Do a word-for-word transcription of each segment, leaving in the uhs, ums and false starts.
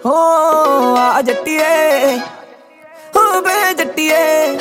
हो आ जट्टिए हो बे जट्टिए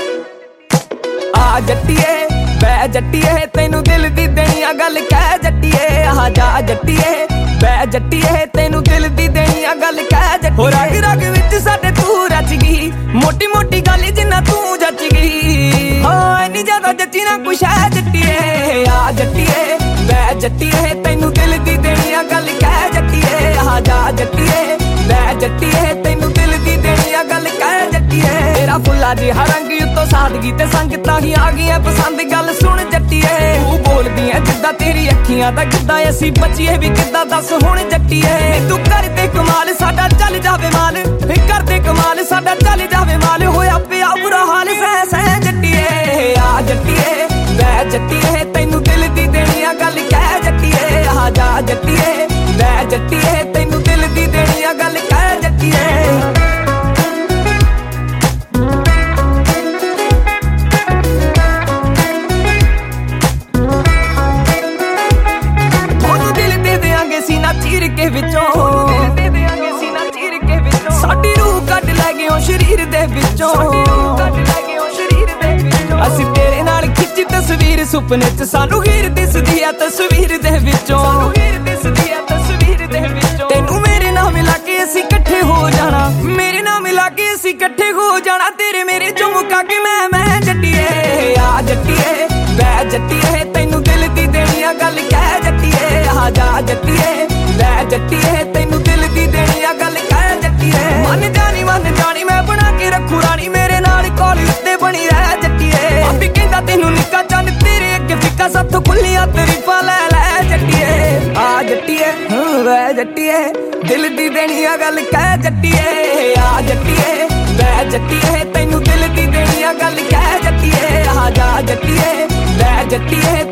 आ जट्टिए बे जट्टिए तेनू दिल दी देनिया गल कह जट्टिए आ जा जट्टिए बे जट्टिए तेनू दिल दी देनिया गल कह जट्टिए हो रग रग विच साडे तू रच गई मोटी मोटी गल जिन्ना तू जच गई हाँ इन्नी ज्यादा जच्ची ना कुछ है जट्टिए आ जट्टिए बे जट्टिए तेनू दिल दी देनिया गल कह जट्टिए आ जा जट्टिए बे जट्टिए तेनू दिल दी देनिया गल कह जट्टिए तेरा फुल्ला जिहा रंग उत्तों सादगी ते संगतां ही आ गईयां पसंद गल सुन जट्टिए तू बोलदी है जिद्दां तेरी अखियां दा किद्दां असीं बचिए भी किद्दां दस हुण जट्टिए तू कर दे कमाल साडा चल जावे माल कर दे कमाल साडा चल जावे माल होया पिया बुरा हाल सह सह जट्टिए आ जट्टिए बे जट्टिए तेनू दिल दी देनिया गल कह जट्टिए आ जा जट्टिए बे जट्टिए तेनू दिल दी देनिया गल कह जट्टिए चीर के विचों साडी रूह कट लै गए शरीर दे विचों असीं तेरे नाल खिच्ची तस्वीर सुपने च सानू हीर दिसदी आ तस्वीर दे विचों तेनू मेरे नाल मिला के असीं इकट्ठे हो जाना मेरे नाल मिला के असीं इकट्ठे हो जाना तेरे मेरे चों मुका के मैं मैं जट्टिए आ जट्टिए बे जट्टिए तेनू दिल दी देनिया गल कह जट्टिए आ जा जट्टिए बे जट्टिए तेनू दिल दी देनिया गल कह जट्टिए मन जानी मन जानी मैं बना के रखू रानी मेरे नाल कॉलेज ते बनी रह जट्टिए अभी कहंदा तेनू निक्का चंद तेरे अगे फिक्का साथों खुलियां तरीफां लै लै जट्टिए आ जट्टिए वे जट्टिए दिल दी देनिया गल कह जट्टिए आ जट्टिए वे जट्टिए तेनू दिल दी देनिया गल कह जट्टिए आ जा जट्टिए वे जट्टिए